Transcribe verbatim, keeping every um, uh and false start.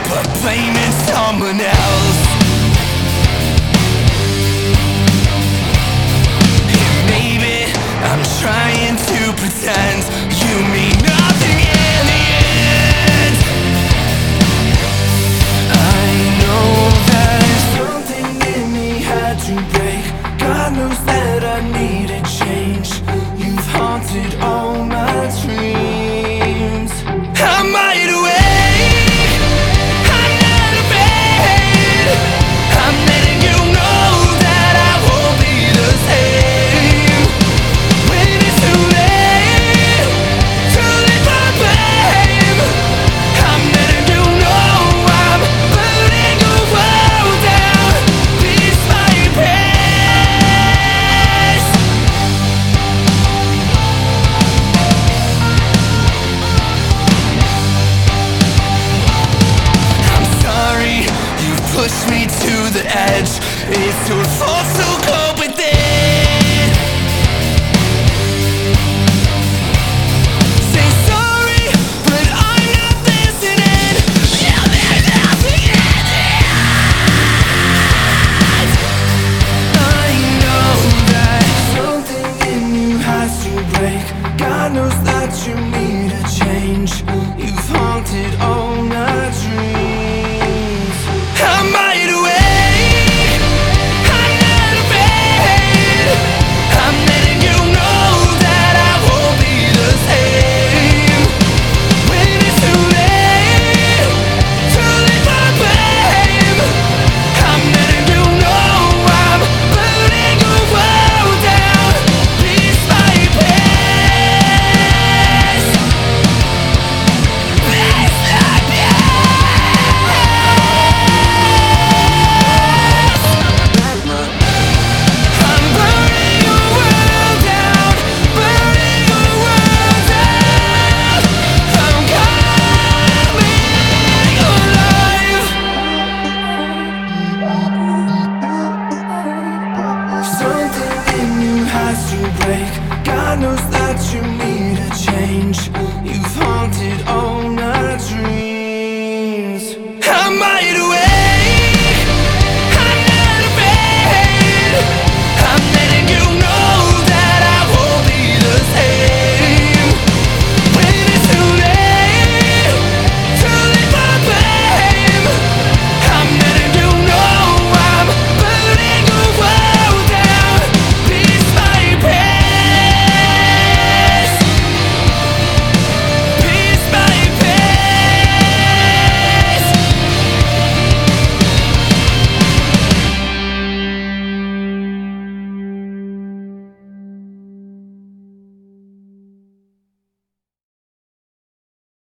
but blaming someone else. And maybe I'm trying to pretend you mean nothing in the end. I know that something in me had to break. God knows that I needed change. You've haunted all my dreams. I'm wide awake, I'm not afraid. I'm letting you know that I won't be the same. When it's too late to live my blame, I'm letting you know I'm burning the world down piece by piece. I'm sorry, you pushed me to the edge. It's your fault, so